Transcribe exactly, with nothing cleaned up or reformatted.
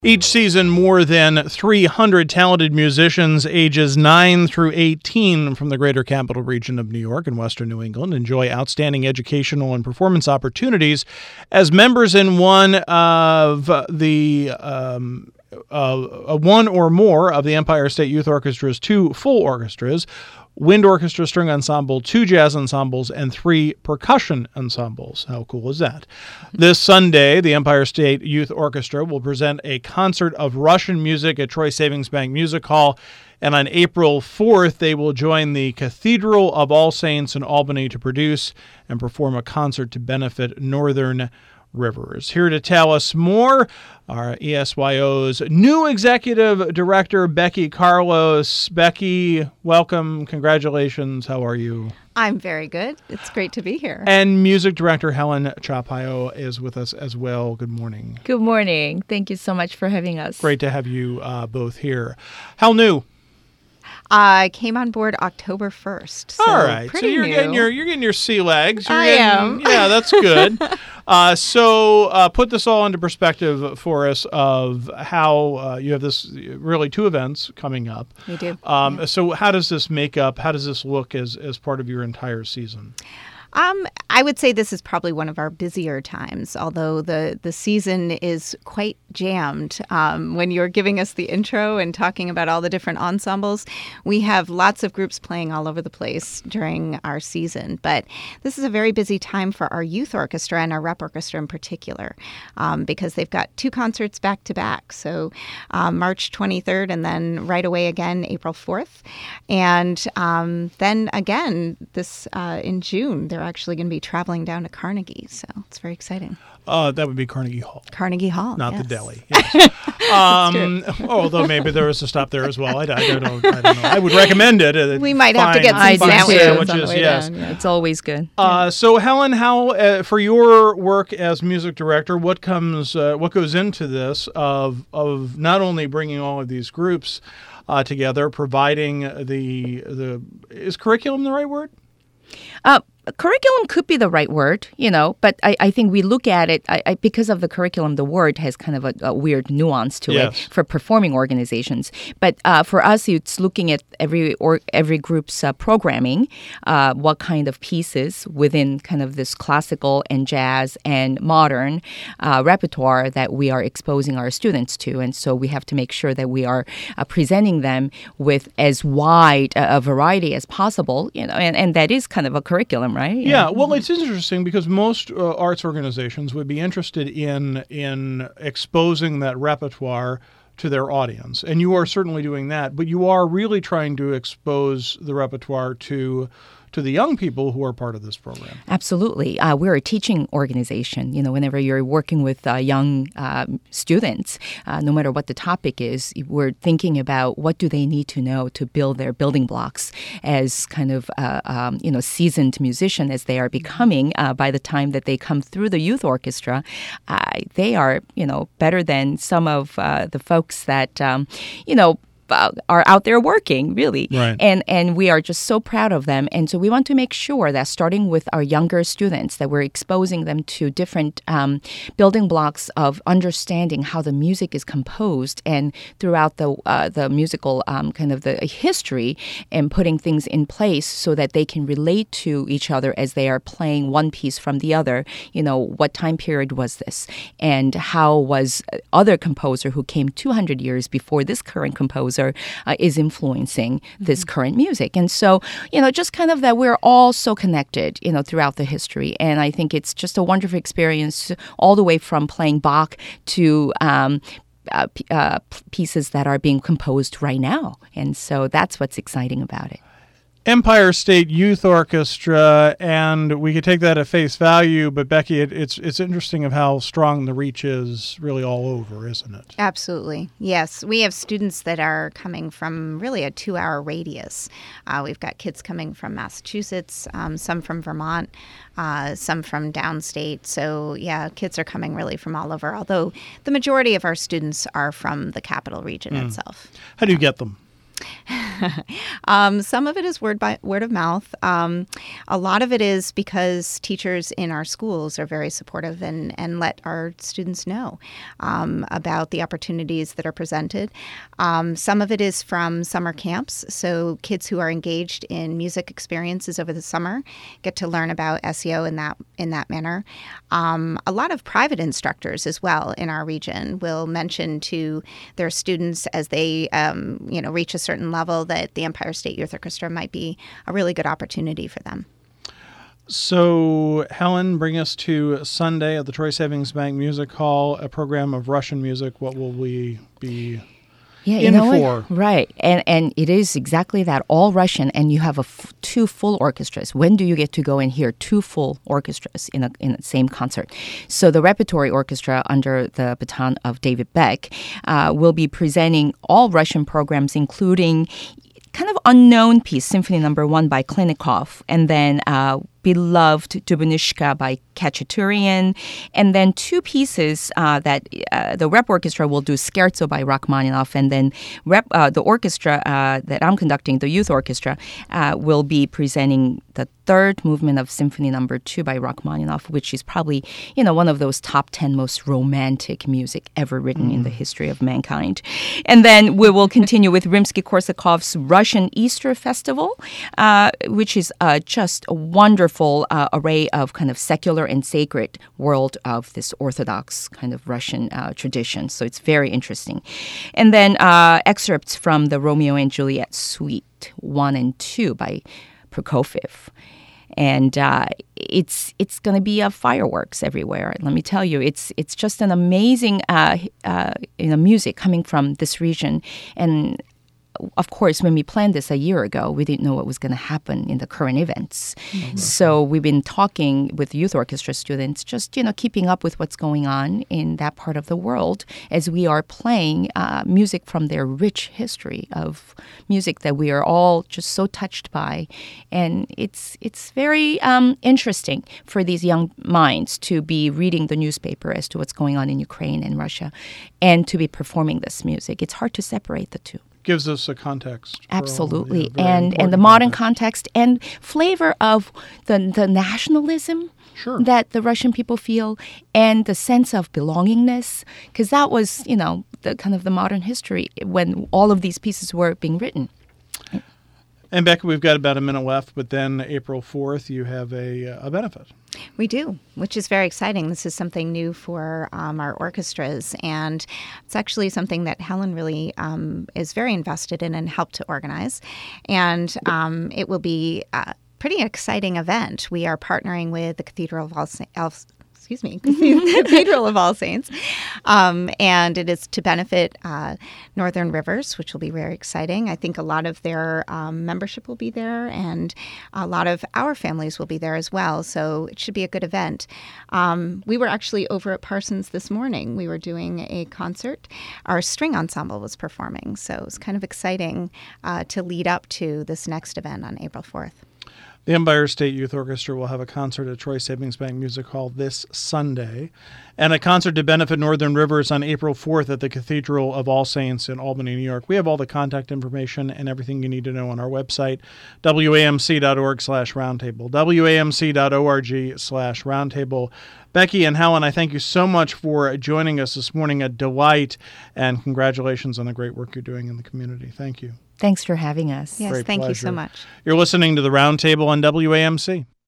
Each season, more than three hundred talented musicians ages nine through eighteen from the greater capital region of New York and western New England enjoy outstanding educational and performance opportunities as members in one of the um, uh, one or more of the Empire State Youth Orchestra's two full orchestras, wind orchestra, string ensemble, two jazz ensembles, and three percussion ensembles. How cool is that? This Sunday, the Empire State Youth Orchestra will present a concert of Russian music at Troy Savings Bank Music Hall. And on April fourth, they will join the Cathedral of All Saints in Albany to produce and perform a concert to benefit Northern Rivers. Here to tell us more, our E S Y O's new executive director, Becky Carlos. Becky, welcome. Congratulations. How are you? I'm very good. It's great to be here. And music director Helen Chapayo is with us as well. Good morning. Good morning. Thank you so much for having us. Great to have you uh, both here. How new? I came on board October first. So All right. pretty So you're new. getting your you're getting your sea legs. You're I getting, am. Yeah, that's good. uh, so uh, put this all into perspective for us of how uh, you have this really two events coming up. We do. Um, yeah. So how does this make up? How does this look as as part of your entire season? Um, I would say this is probably one of our busier times, although the, the season is quite jammed. Um, when you're giving us the intro and talking about all the different ensembles, we have lots of groups playing all over the place during our season. But this is a very busy time for our youth orchestra and our rep orchestra in particular, um, because they've got two concerts back to back. So um, March twenty-third and then right away again April fourth. And um, then again this uh, in June, they're actually going to be traveling down to Carnegie. So it's very exciting. Uh, that would be Carnegie Hall. Carnegie Hall, Not yes. the deli. Yes. um, although maybe there is a stop there as well. I, I, don't know, I don't know. I would recommend it. Uh, We might have to get some I do fine too. sandwiches on the sandwiches, way yes. down. Yeah. It's always good. Uh, so Helen, how uh, for your work as music director, what comes, uh, what goes into this of of not only bringing all of these groups uh, together, providing the the is curriculum the right word? Uh, curriculum could be the right word, you know, but I, I think we look at it, I, I, because of the curriculum, the word has kind of a, a weird nuance to Yes. it for performing organizations. But uh, for us, it's looking at every or every group's uh, programming, uh, what kind of pieces within kind of this classical and jazz and modern uh, repertoire that we are exposing our students to. And so we have to make sure that we are uh, presenting them with as wide a, a variety as possible, you know, and, and that is kind of a curriculum, right? Yeah, well, it's interesting because most uh, arts organizations would be interested in in exposing that repertoire to their audience, and you are certainly doing that. But you are really trying to expose the repertoire to to the young people who are part of this program. Absolutely. Uh, we're a teaching organization. You know, whenever you're working with uh, young uh, students, uh, no matter what the topic is, we're thinking about what do they need to know to build their building blocks as kind of, uh, um, you know, seasoned musician as they are becoming uh, by the time that they come through the youth orchestra. Uh, they are, you know, better than some of uh, the folks that, um, you know, are out there working, really. Right. And and we are just so proud of them. And so we want to make sure that starting with our younger students, that we're exposing them to different um, building blocks of understanding how the music is composed and throughout the uh, the musical um, kind of the history, and putting things in place so that they can relate to each other as they are playing one piece from the other. You know, what time period was this? And how was other composer who came two hundred years before this current composer Uh, is influencing mm-hmm. this current music. And so, you know, just kind of that we're all so connected, you know, throughout the history. And I think it's just a wonderful experience all the way from playing Bach to um, uh, p- uh, pieces that are being composed right now. And so that's what's exciting about it. Empire State Youth Orchestra, and we could take that at face value, but Becky, it, it's it's interesting of how strong the reach is really all over, isn't it? Absolutely. Yes. We have students that are coming from really a two-hour radius. Uh, we've got kids coming from Massachusetts, um, some from Vermont, uh, some from downstate. So, yeah, kids are coming really from all over, although the majority of our students are from the capital region Mm. itself. How do you get them? um, some of it is word by word of mouth. Um, a lot of it is because teachers in our schools are very supportive and, and let our students know um, about the opportunities that are presented. Um, some of it is from summer camps. So kids who are engaged in music experiences over the summer get to learn about S E O in that in that manner. Um, a lot of private instructors as well in our region will mention to their students as they um, you know reach a certain level that the Empire State Youth Orchestra might be a really good opportunity for them. So, Helen, bring us to Sunday at the Troy Savings Bank Music Hall, a program of Russian music. What will we be Yeah, you in know for? What? Right. And and it is exactly that, all Russian, and you have a f- two full orchestras. When do you get to go and hear two full orchestras in a in the same concert? So the Repertory Orchestra, under the baton of David Beck, uh, will be presenting all Russian programs, including kind of unknown piece, Symphony Number One by Klinikov, and then uh, beloved Dubinishka by Khachaturian, and then two pieces uh, that uh, the Rep Orchestra will do, Scherzo by Rachmaninoff, and then rep, uh, the orchestra uh, that I'm conducting, the Youth Orchestra, uh, will be presenting the third movement of Symphony Number Two by Rachmaninoff, which is probably, you know, one of those top ten most romantic music ever written mm. in the history of mankind. And then we will continue with Rimsky-Korsakov's Russian Easter Festival, uh, which is uh, just a wonderful Uh, array of kind of secular and sacred world of this Orthodox kind of Russian uh, tradition. So it's very interesting. And then uh, excerpts from the Romeo and Juliet Suite one and two by Prokofiev. And uh, it's it's going to be uh, fireworks everywhere. Let me tell you, it's it's just an amazing uh, uh, you know, music coming from this region. And of course, when we planned this a year ago, we didn't know what was going to happen in the current events. Mm-hmm. So we've been talking with youth orchestra students, just, you know, keeping up with what's going on in that part of the world as we are playing uh, music from their rich history of music that we are all just so touched by. And it's it's very um, interesting for these young minds to be reading the newspaper as to what's going on in Ukraine and Russia, and to be performing this music. It's hard to separate the two. Gives us a context. Absolutely. All, yeah, and and the modern context. context and flavor of the, the nationalism sure. that the Russian people feel, and the sense of belongingness, because that was, you know, the kind of the modern history when all of these pieces were being written. And Becca, we've got about a minute left, but then April fourth, you have a, a benefit. We do, which is very exciting. This is something new for um, our orchestras, and it's actually something that Helen really um, is very invested in and helped to organize. And um, it will be a pretty exciting event. We are partnering with the Cathedral of All Saints. Excuse me, Cathedral of All Saints. Um, and it is to benefit uh, Northern Rivers, which will be very exciting. I think a lot of their um, membership will be there, and a lot of our families will be there as well. So it should be a good event. Um, we were actually over at Parsons this morning. We were doing a concert. Our string ensemble was performing. So it was kind of exciting uh, to lead up to this next event on April fourth. The Empire State Youth Orchestra will have a concert at Troy Savings Bank Music Hall this Sunday, and a concert to benefit Northern Rivers on April fourth at the Cathedral of All Saints in Albany, New York. We have all the contact information and everything you need to know on our website, W A M C dot org slash roundtable, W A M C dot org slash roundtable. Becky and Helen, I thank you so much for joining us this morning. A delight, and congratulations on the great work you're doing in the community. Thank you. Thanks for having us. Yes, Great thank pleasure. you so much. You're listening to the Roundtable on W A M C.